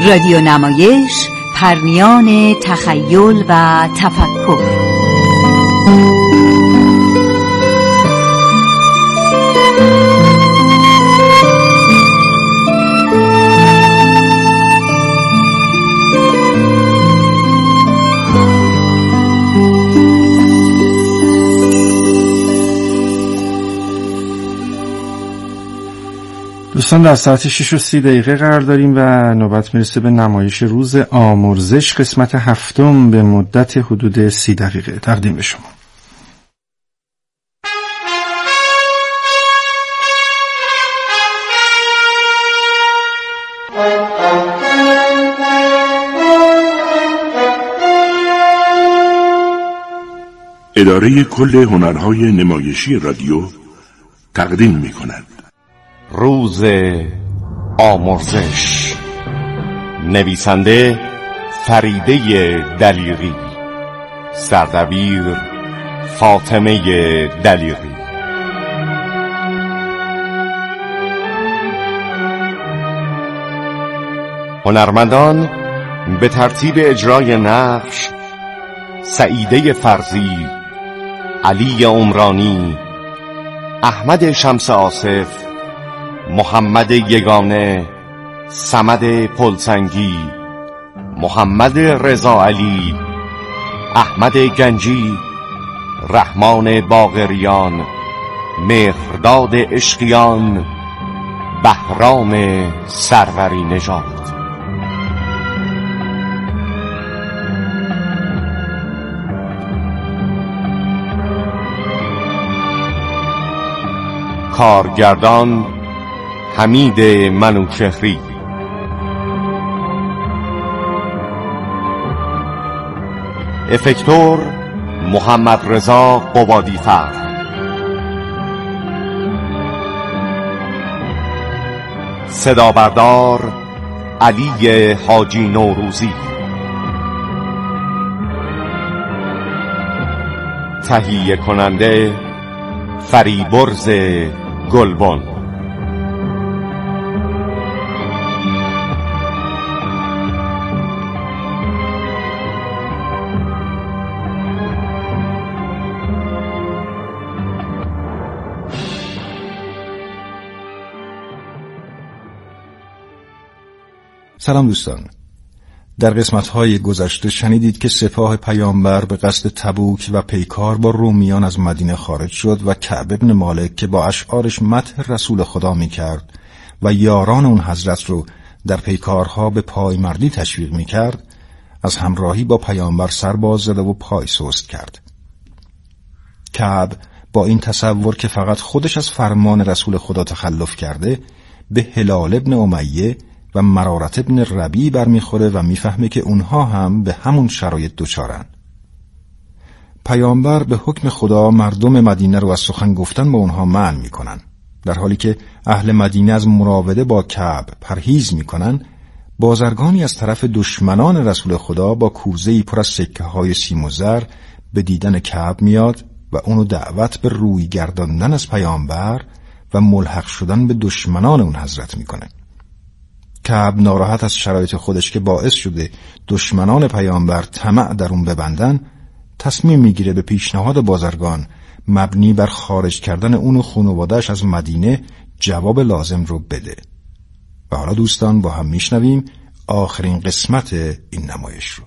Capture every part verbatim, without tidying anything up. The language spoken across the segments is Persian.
رادیو نمایش، پرمیان تخیل و تفکر. دوستان در ساعت شش و سی دقیقه قرار داریم و نوبت میرسه به نمایش روز آمرزش قسمت هفتم به مدت حدود سی دقیقه تقدیم به شما. اداره کل هنرهای نمایشی رادیو تقدیم می‌کند. روز آمرزش، نویسنده فریده دلیقی، سردبیر فاطمه دلیقی. هنرمندان به ترتیب اجرای نقش: سعیده فرزی، علی عمرانی، احمد شمس آصف، محمد یگانه، صمد پلسنگی، محمد رضا علی، احمد گنجی، رحمان باقریان، مهرداد عشقیان، بهرام سروری نژاد. کارگردان حمید منوچهری. افکتور محمد رضا قبادی‌فر. صدا بردار علی حاجی نوروزی. تهیه کننده فریبرز گلبن. سلام دوستان. در قسمت‌های گذشته شنیدید که سپاه پیامبر به قصد تبوک و پیکار با رومیان از مدینه خارج شد و کعب ابن مالک که با اشعارش مدح رسول خدا می‌کرد و یاران اون حضرت رو در پیکارها به پایمردی تشویق می‌کرد، از همراهی با پیامبر سر باز زده و پای سست کرد. کعب با این تصور که فقط خودش از فرمان رسول خدا تخلف کرده، به هلال ابن امیه و مرارت ابن ربیع برمیخوره و میفهمه که اونها هم به همون شرایط دوچارن. پیامبر به حکم خدا مردم مدینه رو از سخن گفتن با اونها منع میکنن. در حالی که اهل مدینه از مراوده با کعب پرهیز میکنن، بازرگانی از طرف دشمنان رسول خدا با کوزه‌ای پر از سکه های سیم و زر به دیدن کعب میاد و اونو دعوت به روی گرداندن از پیامبر و ملحق شدن به دشمنان اون حضرت میکنه. کعب ناراحت از شرایط خودش که باعث شده دشمنان پیامبر طمع در اون ببندن، تصمیم میگیره به پیشنهاد بازرگان مبنی بر خارج کردن اون و خانواده‌اش از مدینه جواب لازم رو بده. و حالا دوستان با هم میشنویم آخرین قسمت این نمایش رو.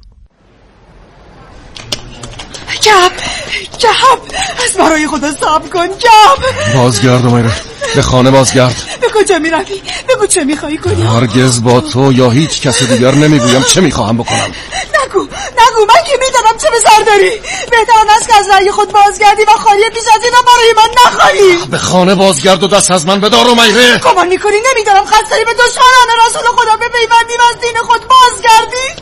کعب کعب از برای خدا صبر کن کعب. بازگرد امیره، به خانه بازگرد. به کجا میروی؟ بگو چه میخوایی کنی؟ هرگز با تو یا هیچ کس دیگر نمیگویم چه میخواهم بکنم. نگو نگو، من که میدانم چه بزر داری. بهتر است که از رأی خود بازگردی و خالی پیش از اینا برای من نخواهی. به خانه بازگرد و دست از من بدار امیره. گمان میکنی نمیدانم خستری به دشمنان رسول خدا بپیوندی و از دین خود بازگردی؟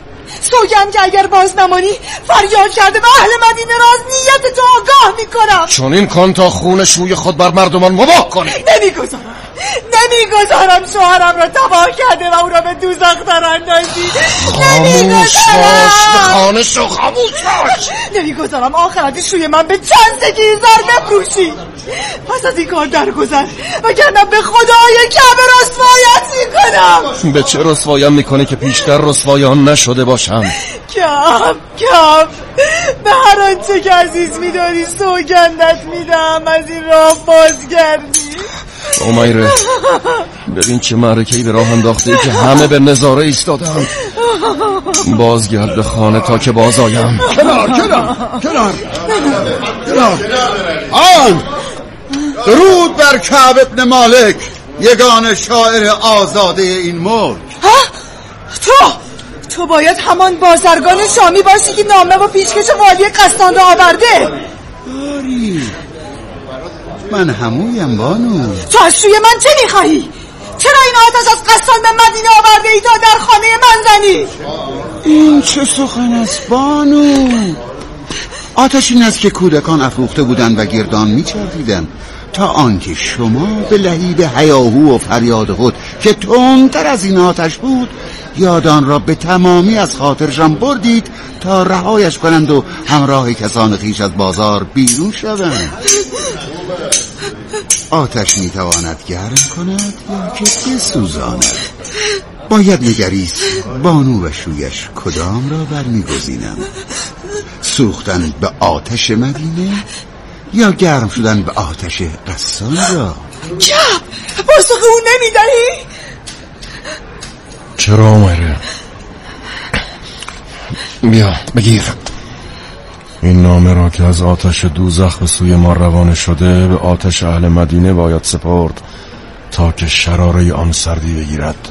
سوگند که اگر باز نمانی فریاد کرده به اهل مدینه را از نیت تو آگاه میکنم. چون این کن تا خون شوی خود بر مردمان مباح کنی. نمیگذارم نمیگذارم شوهرم را تباه کرده و او را به دوزخ در اندازی. خاموش باش، به خانه شو، خاموش باش. نمیگذارم آخرت شوی من به چند سکی زر بفروشی. پس از این کار درگذر وگرنه به خدای کعبه رسوایت میکنم. به چه رسوایم میکنی که پیشتر رسوایان نشده باشم؟ کم کم به هر آنچه که عزیز میداری سوگندت میدم از این راه بازگردی. امیره ببین چه معرکه‌ای به راه انداخته که همه به نظاره ایستادند. بازگرد به خانه تا که باز آیم. کنار کنار کنار کنار آن درود بر کعب ابن مالک، یگان شاعر آزاده این ملک. ها؟ تو تو باید همان بازرگان شامی باشی که نامه و پیشکش والی قسطان را آورده. آری من همویم بانو. تو از شوی من چه میخواهی؟ چرا این آتش از قسطان به مدینه آورده ای تا در خانه من زنی؟ این چه سخن است بانو؟ آتش این است که کودکان افروخته بودند و گردان میچرخیدند تا آنکه شما به لهیب هیاهو و فریاد خود که تندتر از این آتش بود یادان را به تمامی از خاطرشان بردید تا رهایش کنند و همراه کسان خویش از بازار بیرون شوند. آتش میتواند گرم کند یا که بسوزاند. باید نگریست بانو و شویش کدام را برمیگزینم؟ سوختن به آتش مدینه یا گرم شدن به آتش قسطان را؟ کپ پاسخ او نمیدهی؟ چرا امیره؟ بیا بگیر این نامه را که از آتش دوزخ به سوی ما روانه شده به آتش اهل مدینه باید سپرد تا که شراره آن سردی بگیرد.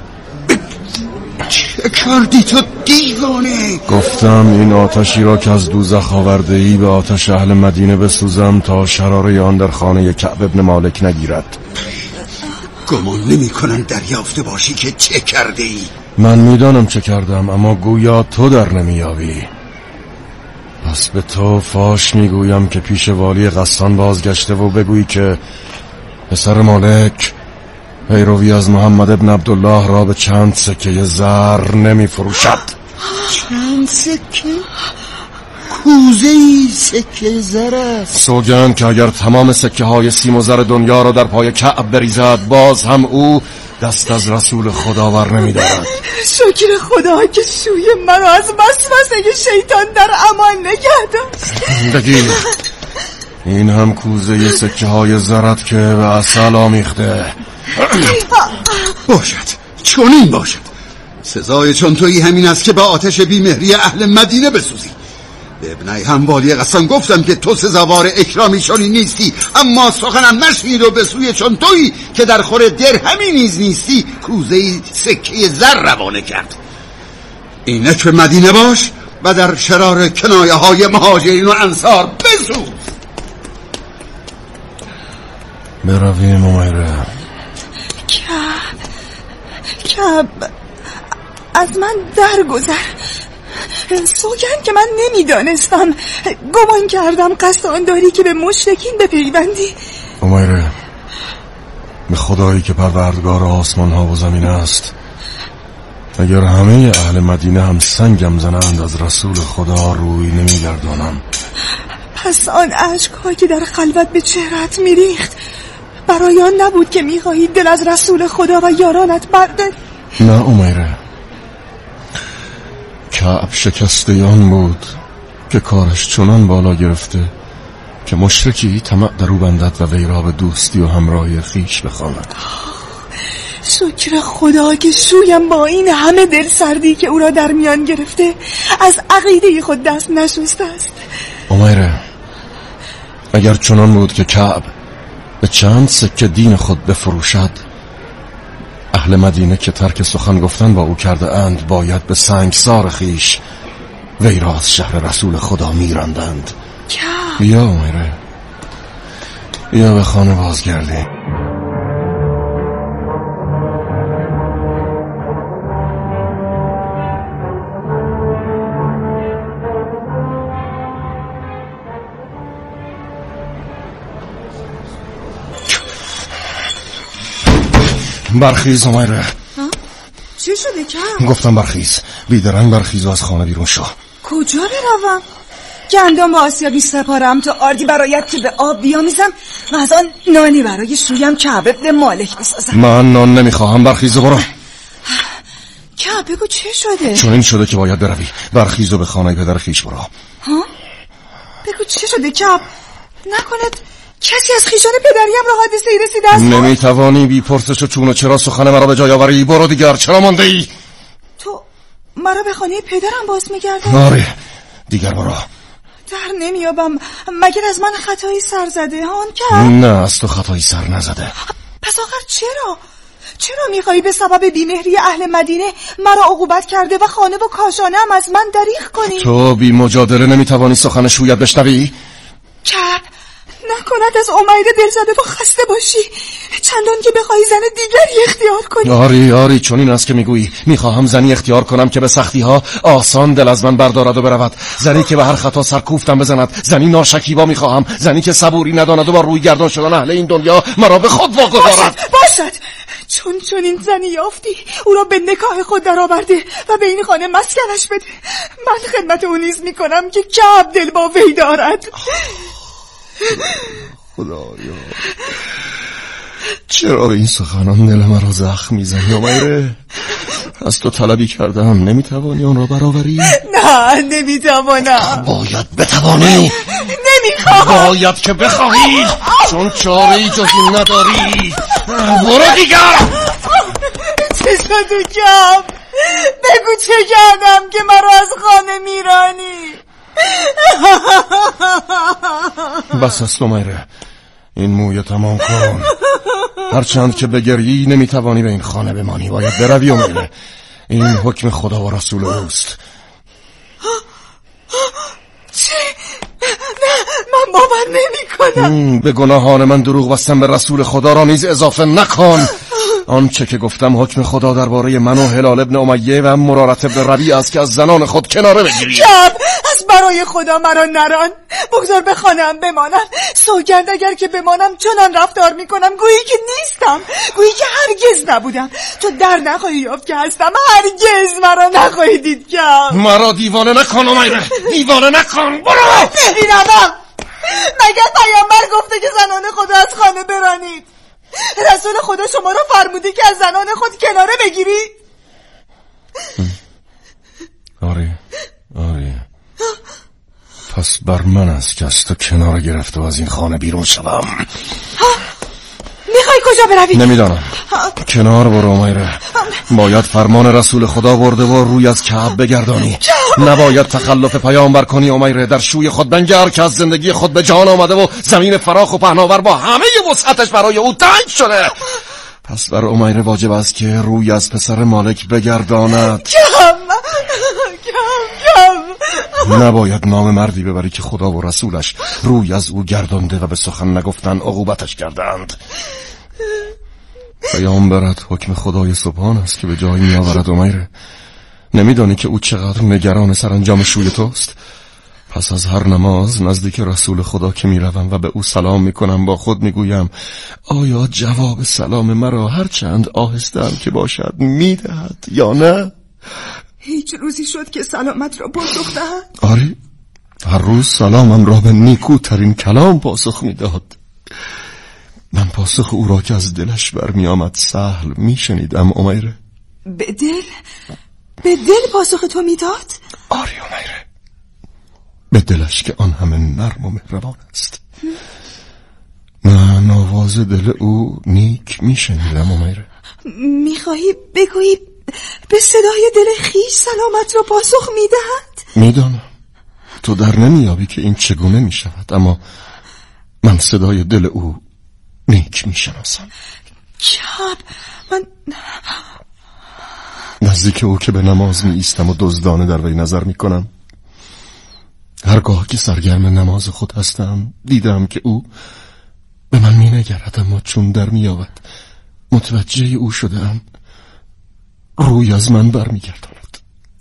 چه کردی تو دیوانه؟ گفتم این آتشی را که از دوزخ آورده ای به آتش اهل مدینه بسوزم تا شراره آن در خانه کعب ابن مالک نگیرد. گمان نمی کنن دریافته باشی که چه کرده ای؟ من میدانم چه کردم اما گویا تو در نمیابی. پس به تو فاش میگویم که پیش والی قسطان بازگشته و بگویی که پسر مالک پیروی از محمد ابن عبدالله را به چند سکه زر نمی فروشد. چند سکه؟ کوزه‌ای سکه زر است. سوگند که اگر تمام سکه های سیم و زر دنیا را در پای کعب بریزد باز هم او دست از رسول خدا ور نمی دارد. شکر خدا که شوی من از وسوسه شیطان در امان نگه داشت. بگیر این هم کوزه سکه های زرت که به عسل آمیخته. باشد چون این باشد. سزای چون تویی همین است که با آتش بیمهری اهل مدینه بسوزی. به ابنای هموالی قسطان گفتم که تو سزاوار اکرامی چونی نیستی، اما سخنم نشنید و به سوی چون تویی که در خور درهمی نیز نیستی کوزه‌ای سکه زر روانه کرد. اینک به مدینه باش و در شرار کنایه های مهاجرین و انصار بسوز. برویم امیره. کعب کعب از من درگذر. سوگند که من نمیدانستم، گمان کردم قصد داری که به مشرکین بپیوندی. امیره به خدایی که پروردگار آسمان ها و زمین است، اگر همه اهل مدینه هم سنگم زنند از رسول خدا روی نمیگردانم. پس آن اشک‌ها که در خلوت به چهرت میریخت برای آن نبود که میخواهی دل از رسول خدا و یارانت برداری؟ نه امیره، کعب شکسته آن بود که کارش چنان بالا گرفته که مشرکی طمع در او بندد و وی را به دوستی و همراهی خویش بخواند. شکر خدا که شویم با این همه دل سردی که او را در میان گرفته از عقیده خود دست نشسته است. امیره اگر چنان بود که کعب به چند سکه دین خود بفروشد، اهل مدینه که ترک سخن گفتن با او کرده اند باید به سنگسار خیش وی را از شهر رسول خدا میراندند. بیا امیره بیا به خانه بازگردی. برخیز امیره. چی شده کم؟ گفتم برخیز، بیدرنگ برخیز و از خانه بیرون شو. کجا بروم؟ گندم با آسیابی سپارم تا آردی برایت که به آب بیامیزم و از آن نانی برای شویم کعب ابن مالک بسازم. من نان نمیخواهم، برخیز و برو. کعب بگو چه شده؟ چون این شده که باید بروی، برخیز و به خانه پدر خیش برو. ها؟ بگو چه شده کعب؟ نکند کسی از خیشان پدریم را حادثه ای رسیده است؟ نمیتوانی بی پرسش و چون و چرا سخن مرا به جای آوری. برو دیگر، چرا مانده ای؟ تو مرا به خانه پدرم باز میگردم؟ آره دیگر برو. در نمیابم مگر از من خطایی سر زده هان که؟ نه از تو خطایی سر نزده. پس آخر چرا؟ چرا میخوایی به سبب بیمهری اهل مدینه مرا عقوبت کرده و خانه و کاشانه هم از من دریغ کنی؟ تو بی مجادله نمیتوانی سخن شویت بشنوی؟ کعب نکند از عمیر دلزده و خسته باشی چندان که بخوایی زن دیگری اختیار کنی. آری آری چون این است که میگویی میخواهم زنی اختیار کنم که به سختی ها آسان دل از من بردارد و برود، زنی که به هر خطا سرکوفتم بزند، زنی ناشکیبا میخواهم، زنی که صبوری نداند و با روی گردان شدن اهل این دنیا مرا به خود واگذارد. باشد باشد چون چون این زنی یافتی او را به نکاح خود در آورده و به این خانه مسکنش بده. من خدمت او نیز میکنم که کعب دل با وی دارد. خدایا چرا به این سخنان دل مرا زخم میزنی امیره؟ از تو طلبی کردم نمیتوانی آن را برآوری؟ نه نمیتوانم. باید بتوانی. نمیخوام. باید که بخواهی چون چاره ای جز این نداری. برو دیگر. چه شده کم؟ بگو چه کردم که مرا از خانه میرانی؟ بس است امیره، این موی تمام کن. هرچند که بگری نمیتوانی به این خانه بمانی، باید بروی امیره. این حکم خدا و رسول اوست. چه؟ نه من باور نمی کنم. به گناهان من دروغ بستن به رسول خدا را نیز اضافه نکن. آنچه که گفتم حکم خدا درباره من و هلال ابن امیه و مرارت ابن ربیع است که از زنان خود کناره بگیری. کعب از برای خدا مرا نران، بگذار به خانه‌ام بمانم. سوگند اگر که بمانم چنان رفتار میکنم گویی که نیستم، گویی که هرگز نبودم. تو در نخواهی یافت که هستم، هرگز مرا نخواهی دید. کعب مرا دیوانه نکن امیره، دیوانه نکن. برو. نمیروم. مگر پیامبر گفته که زنان خدا از خانه برانید؟ رسول خدا شما رو فرموده که از زنان خود کناره بگیرید؟ آره آره پس بر من است که از تو کنار گرفته و از این خانه بیرون شوم. میخوای کجا بروی؟ نمیدانم. کنار برو امیره. باید فرمان رسول خدا برده و روی از کعب بگردانی. نباید تخلف پیامبر کنی امیره. در شوی خود بنگر که از زندگی خود به جان آمده و زمین فراخ و پهناور با همه وسعتش برای او تنگ شده. پس بر امیره واجب است که روی از پسر مالک بگرداند. کم کم کم نباید نام مردی ببری که خدا و رسولش روی از او گردانده و به سخن نگفتن عقوبتش کردند. پیامبرت حکم خدای سبحان است که به جایی می آورد امیره. نمیدانی که او چقدر نگران سرانجام شوی توست؟ پس از هر نماز نزدیک رسول خدا که می روم و به او سلام می کنم با خود می گویم آیا جواب سلام مرا هر چند آهسته هم که باشد می دهد یا نه؟ هیچ روزی شد که سلامت را پاسخ دهد؟ آره هر روز سلامم را به نیکوترین کلام پاسخ می داد. من پاسخ او را که از دلش برمی آمد سهل می شنیدم امیره. به دل؟ به دل پاسخ تو می داد؟ آره امیره، به دلش که آن همه نرم و مهربان است. من آواز دل او نیک می شنیدم امیره. می خواهی بگویی به صدای دل خیش سلامت را پاسخ می دهد؟ می دانم تو در نمیابی که این چگونه می شود، اما من صدای دل او نیک می شناسم. کعب من نزدیک او که به نماز می ایستم و دزدانه در وی نظر می کنم. هرگاه که سرگرم نماز خود هستم دیدم که او به من می نگرد، اما چون در می آود متوجه او شدم روی از من بر می گرداند.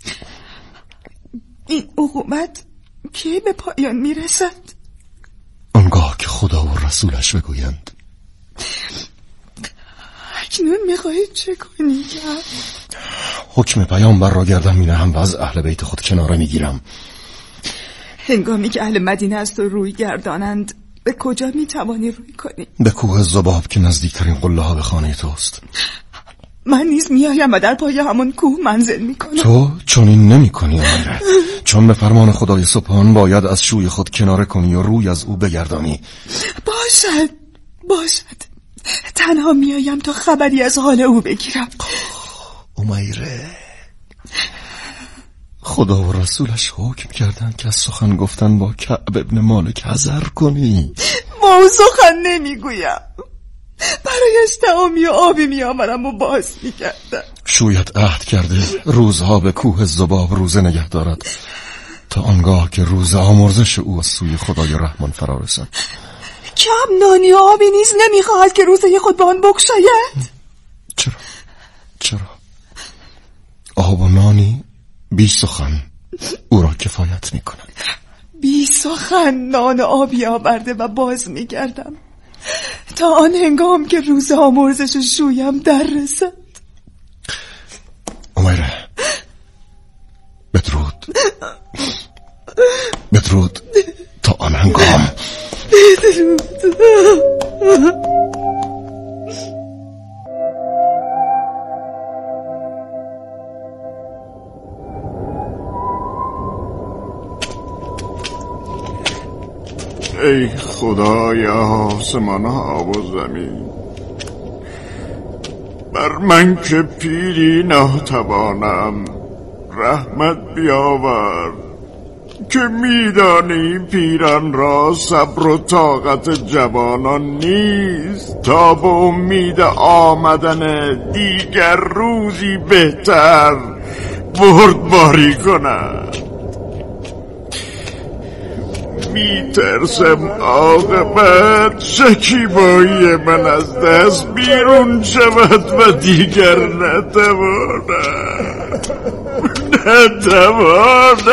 این عقوبت کی به پایان می رسد؟ آنگاه که خدا و رسولش بگویند. اکنون میخواهی چه کنی کعب؟ حکم پیامبر را گردن می‌نهم و از اهل بیت خود کناره میگیرم. هنگامی که اهل مدینه از تو روی گردانند به کجا میتوانی روی کنی؟ به کوه ذباب که نزدیکترین قله ها به خانه توست. من نیز میایم و در پای همون کوه منزل میکنم. تو چنین نمی کنی امیره، چون به فرمان خدای سبحان باید از شوی خود کناره کنی و روی از او بگردانی. باشد باشد، تنها میایم تا خبری از حال او بگیرم. امیره، خدا و رسولش حکم کردن که از سخن گفتن با کعب ابن مالک حذر کنی. ما او سخن نمیگویم، برایش تعامی و آبی میآورم و باز میکردم. شویت عهد کرده روزها به کوه ذباب روزه نگه دارد تا آنگاه که روز آمرزش او از سوی خدای رحمان فرا رسد. کم نانی و آبی نیز نمیخواهد که روزه خود به آن بگشاید؟ چرا؟ چرا؟ آب و نانی بی سخن او را کفایت میکند. بی سخن نان و آبی آورده و باز میگردم تا آن هنگام که روز آمرزش شویم در رسد. امیره، بدرود بدرود تا آن هنگام. بدرود. ای خدای آسمان ها و زمین، بر من که پیری ناتوانم رحمت بیاور، که میدانی پیران را صبر و طاقت جوانان نیست تا به امید آمدن دیگر روزی بهتر بردباری کنند. می ترسم عاقبت شکیبایی من از دست بیرون شود و دیگر نتوانم نتوانم.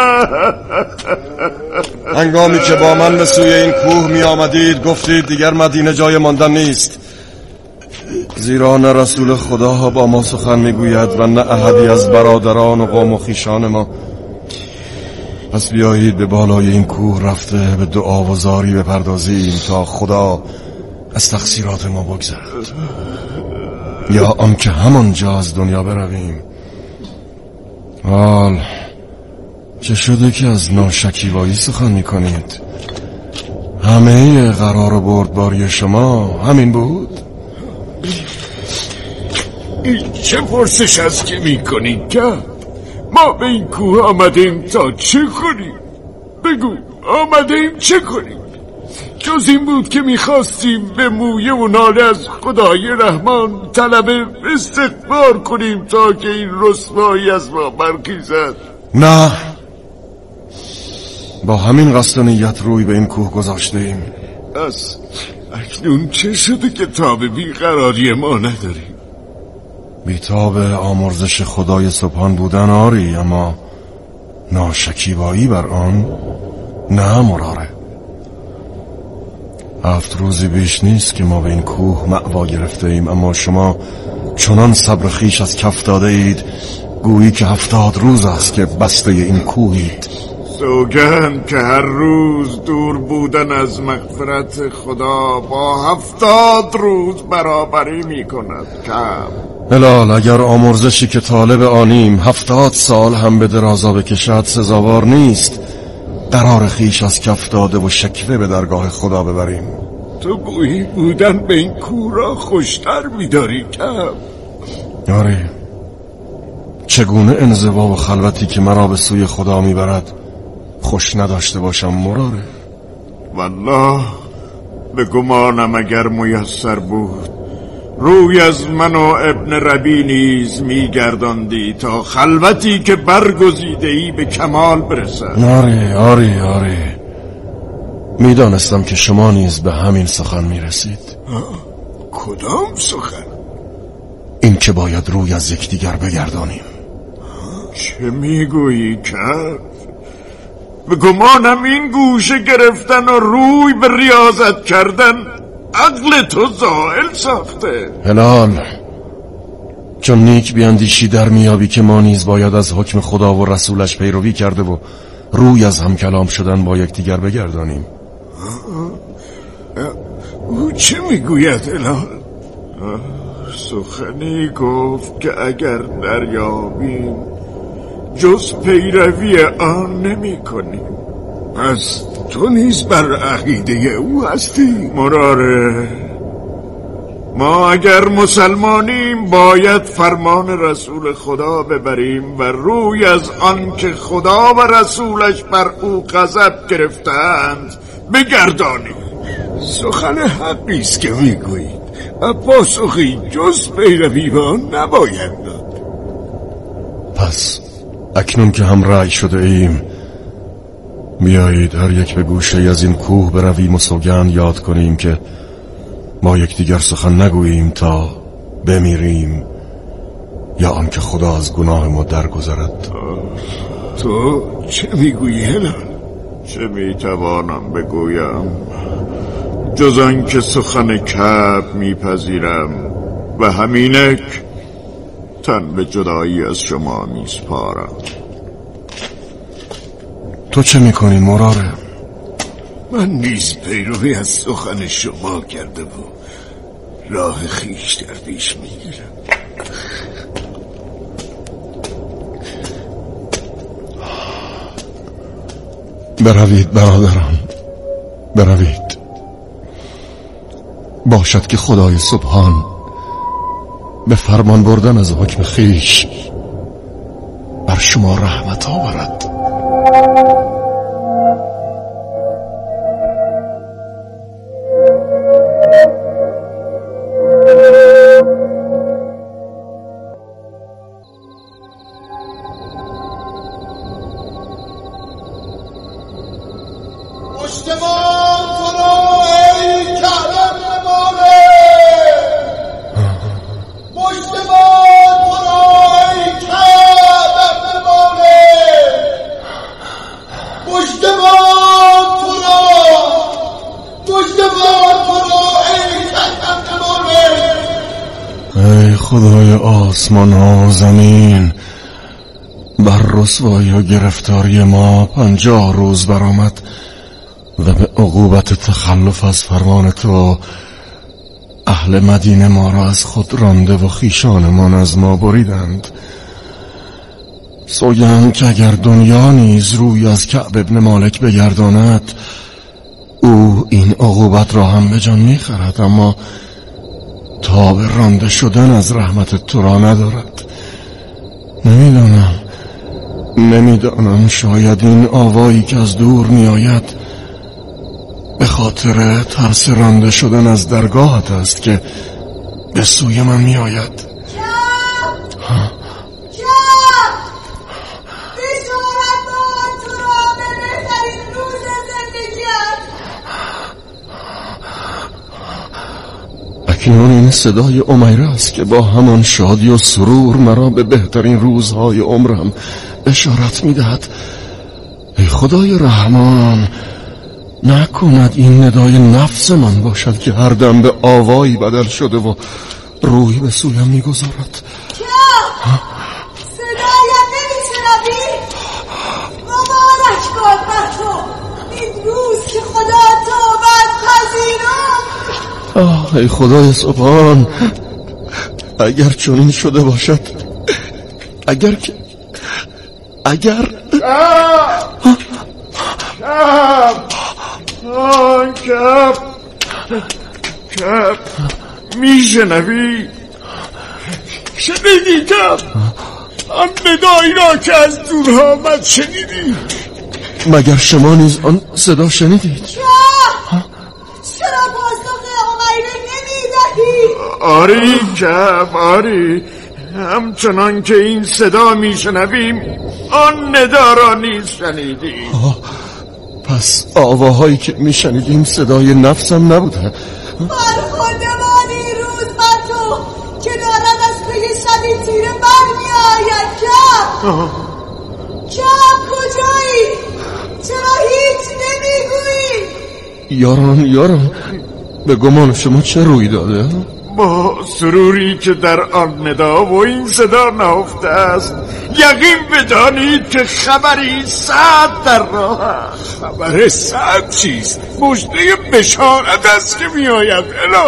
هنگامی که با من به سوی این کوه می آمدید گفتید دیگر مدینه جای ماندن نیست، زیرا نه رسول خدا با ما سخن می گوید و نه احدی از برادران و قوم و خویشان ما. پس بیایید به بالای این کوه رفته به دعا و زاری بپردازیم تا خدا از تقصیرات ما بگذرد، یا آنکه همانجا از دنیا برویم. حال چه شده که از ناشکیبایی سخن می کنید؟ همه قرار و بردباری شما همین بود؟ این چه پرسش است که می کنید که؟ ما به این کوه آمدیم تا چه کنیم؟ بگو آمدیم چه کنیم؟ جز این بود که میخواستیم به مویه و ناله از خدای رحمان طلب استغفار کنیم تا که این رسوایی از ما برخیزد. نه، با همین قصد و نیت روی به این کوه گذاشته ایم. از اکنون چه شده که تاب بیقراری ما نداریم؟ بیتاب آمرزش خدای سبحان بودن آری، اما ناشکیبایی بر آن نه مراره. هفت روزی بیش نیست که ما به این کوه مأوا گرفته ایم، اما شما چنان صبر خیش از کف داده اید گویی که هفتاد روز است که بسته این کوهید. سوگند که هر روز دور بودن از مغفرت خدا با هفتاد روز برابری می کند. کم هلال، اگر آمرزشی که طالب آنیم هفتاد سال هم به درازا بکشد سزاوار نیست قرار خیش از کف داده و شکوه به درگاه خدا ببریم. تو گویی بودن به این کوه را خوشتر می داری کم. آره، چگونه انزوا و خلوتی که مرا به سوی خدا می برد خوش نداشته باشم مراره؟ والله به گمانم اگر میسر بود روی از من و ابن ربی نیز میگرداندی تا خلوتی که برگزیده ای به کمال برسد. آره آره آره، میدانستم که شما نیز به همین سخن میرسید. کدام سخن؟ این که باید روی از یکدیگر بگردانیم. چه میگویی کف؟ به گمانم این گوشه گرفتن و روی به ریاضت کردن عقل تو زائل ساخته. هلال، چون نیک بیاندیشی در میابی که ما نیز باید از حکم خدا و رسولش پیروی کرده و روی از هم کلام شدن با یکدیگر بگردانیم. او چه میگوید هلال؟ سخنی گفت که اگر دریابیم جز پیروی آن نمی کنیم. پس تو نیز بر عقیده او هستی؟ مراره، ما اگر مسلمانیم باید فرمان رسول خدا ببریم و روی از آن که خدا و رسولش بر او غضب گرفتند بگردانیم. سخن حقی است که میگویید و پاسخی جز پیروی به آن نباید داد. پس اکنون که هم رأی شده ایم، بیایید هر یک به گوشه از این کوه برویم و سوگند یاد کنیم که ما یکدیگر سخن نگوییم تا بمیریم یا آنکه خدا از گناه ما درگذرد. تو چه میگویی هلال؟ چه میتوانم بگویم جز آنکه سخن کعب میپذیرم و همینک تن به جدایی از شما میسپارم. تو چه میکنی مراره؟ من نیز پیروی از سخن شما کرده و راه خیش در پیش میگیرم. بروید برادران، بروید. باشد که خدای سبحان به فرمان بردن از حکم خیش بر شما رحمت آورد. خدای آسمان ها و زمین، بر رسوایی و گرفتاری ما پنجاه روز برآمد و به عقوبت تخلف از فرمان تو اهل مدینه ما را از خود رانده و خیشانمان از ما بریدند. سوگند که اگر دنیا نیز روی از کعب ابن مالک بگرداند او این عقوبت را هم به جان میخرد، اما تاب رانده شدن از رحمت تو را ندارد. نمیدانم نمیدانم شاید این آوایی که از دور میآید به خاطر ترس رانده شدن از درگاهت است که به سوی من میآید. اکنون این صدای امیره است که با همان شادی و سرور مرا به بهترین روزهای عمرم اشارت میدهد. ای خدای رحمان، نکند این ندای نفس من باشد که هر دم به آوایی بدل شده و روی به سویم میگذارد. کیا؟ صدایم نمیشنوی؟ مبارک باد بر تو این روز که خدا توبت پذیرفت. آه ای خدای سبحان، اگر چنین شده باشد، اگر که اگر کب کب کب کب میشنوی؟ شنیدی کب؟ آن ندایی را که از دور آمد شنیدی؟ مگر شما نیز آن صدا شنیدید؟ چرا پاسخ امیره نمیدهی؟ آری کب آری، همچنان که این صدا میشنویم آن ندا را نیز شنیدیم. پس آواهایی که میشنیدیم صدای نفسم نبوده. برخوردمانی روز بر تو که دارد از پی شبی تیره برمی آید. کب کب کجایی؟ چرا هیچ نمیگویی؟ یاران یاران به گمان شما چه روی داده؟ با سروری که در آن ندا و این صدا نهفته است یقین بدانید که خبری صد در راه است. خبر صد چیست؟ مژده بشارت است که می آید.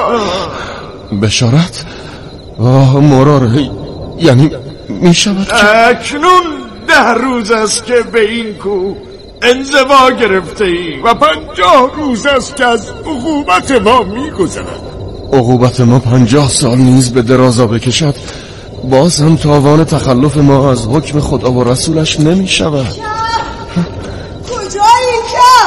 بشارت؟ آه مراره، یعنی می شود که اکنون ده روز است که به این کوه انزوا گرفته ای و پنجاه روز است که از عقوبت ما می گذرد. عقوبت ما پنجاه سال نیز به درازا بکشد، باز هم تاوان تخلف ما از حکم خدا و رسولش نمی شود. کجایی که؟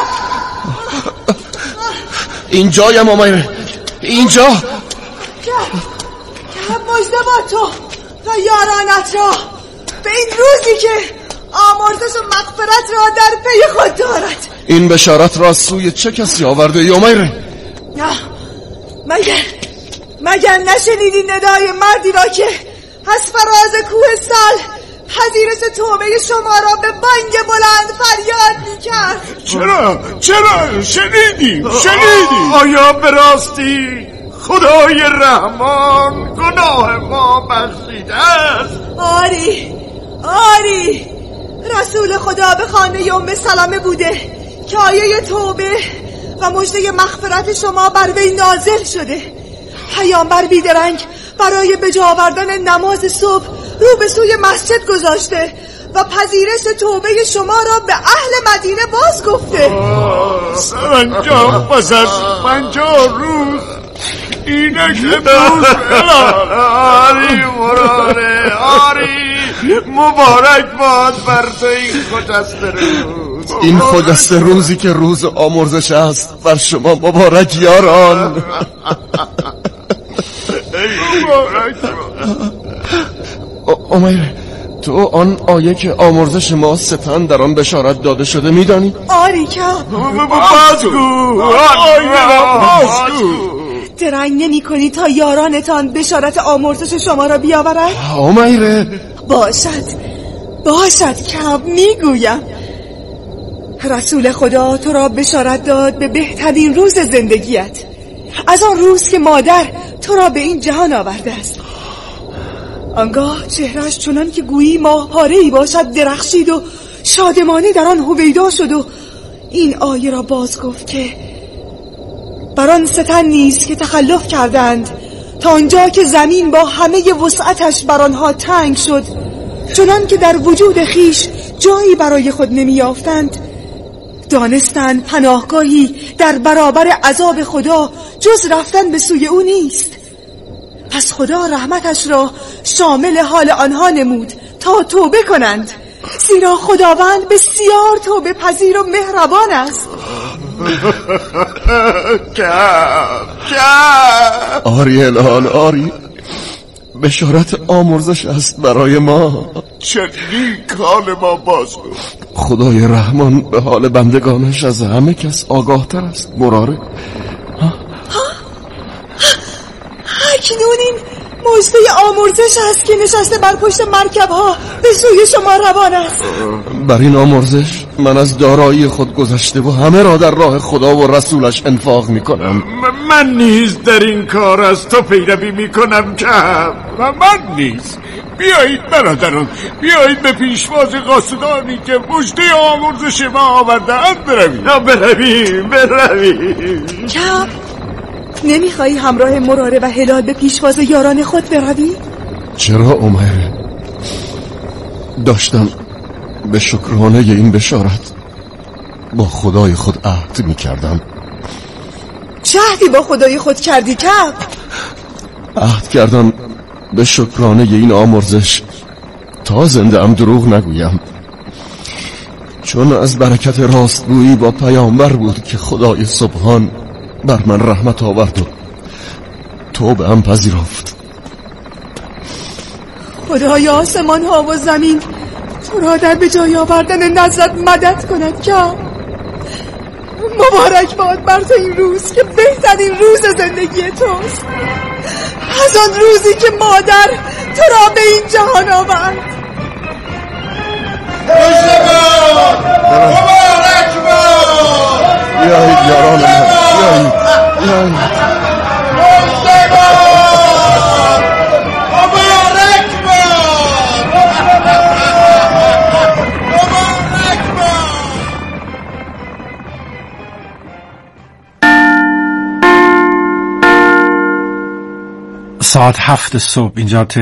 اینجایم آمیره، اینجا. که مژده با تو و یارانت را به این روزی که آمرزش و مغفرت را در پی خود دارد. این بشارت را سوی چه کسی آورده ای آمیره؟ نه مگر مگر نشنیدی ندای مردی را که از فراز کوهستان پذیرش توبه شما را به بانگ بلند فریاد میکرد؟ چرا؟ چرا؟ شنیدیم شنیدیم. آیا به راستی خدای رحمان گناه ما بخشیده است؟ آری آری، رسول خدا به خانه ام سلمه بوده که آیه توبه و مژده مغفرت شما بر وی نازل شده. پیامبر بیدرنگ برای به جا آوردن نماز صبح رو به سوی مسجد گذاشته و پذیرش توبه شما را به اهل مدینه باز گفته. سرانجام پس از پنجاه روز اینک روز آری مراره، آری مبارک باد بر تو این خجسته روز. این خجسته روزی که روز آمرزش است بر شما مبارک یاران. مبارک باد. امیره، تو آن آیه که آمرزش ما ستن در آن بشارت داده شده میدانی؟ آری که بازگو آیه را بازگو. درنگ نمی کنی تا یارانتان بشارت آمرزش شما را بیاورد؟ امیره باشد باشد که میگویم. رسول خدا تو را بشارت داد به بهترین روز زندگیت، از آن روز که مادر تو را به این جهان آورده است. آنگاه چهرش چنان که گویی ماه پاره‌ای باشد درخشید و شادمانی در آن هویدا شد و این آیه را باز گفت که بر آن ستن نیست که تخلف کردند تا آنجا که زمین با همه وسعتش بر آنها تنگ شد، چنان که در وجود خیش جایی برای خود نمی یافتند، دانستند پناهگاهی در برابر عذاب خدا جز رفتن به سوی او نیست. پس خدا رحمتش را شامل حال آنها نمود تا توبه کنند، زیرا خداوند بسیار توبه پذیر و مهربان است. آری الهان آری، بشارت آمرزش است برای ما. چندین حال ما باز گفت. خدای رحمان به حال بندگانش از همه کس آگاه تر است. مراره اکنون این مژده آمرزش است که نشسته بر پشت مرکب ها به سوی شما روان است. بر این آمرزش من از دارایی خود گذشته و همه را در راه خدا و رسولش انفاق می کنم. من نیز در این کار از تو پیروی می کنم که و من نیز. بیایید برادران، بیایید به پیشواز قاصدانی که مژده آمرزش ما آورده‌اند برویم. برویم برویم. کم نمیخوایی همراه مراره و هلال به پیشواز یاران خود بروی؟ چرا امیره؟ داشتم به شکرانه این بشارت با خدای خود عهد می کردم. چه عهدی با خدای خود کردی کم؟ عهد کردم به شکرانه این آمرزش تا زنده ام دروغ نگویم، چون از برکت راستگویی با پیامبر بود که خدای سبحان بر من رحمت آورد و توبه ام پذیرفت. خدای آسمان ها و زمین تو را در به جای آوردن نظرت مدد کند که مبارک باد بر تو این روز که بهترین روز زندگی توست، از آن روزی که مادر تو را به این جهان آورد. مبارک باد. بیایید یاران من، بیایید بیایید ساعت هفت صبح اینجا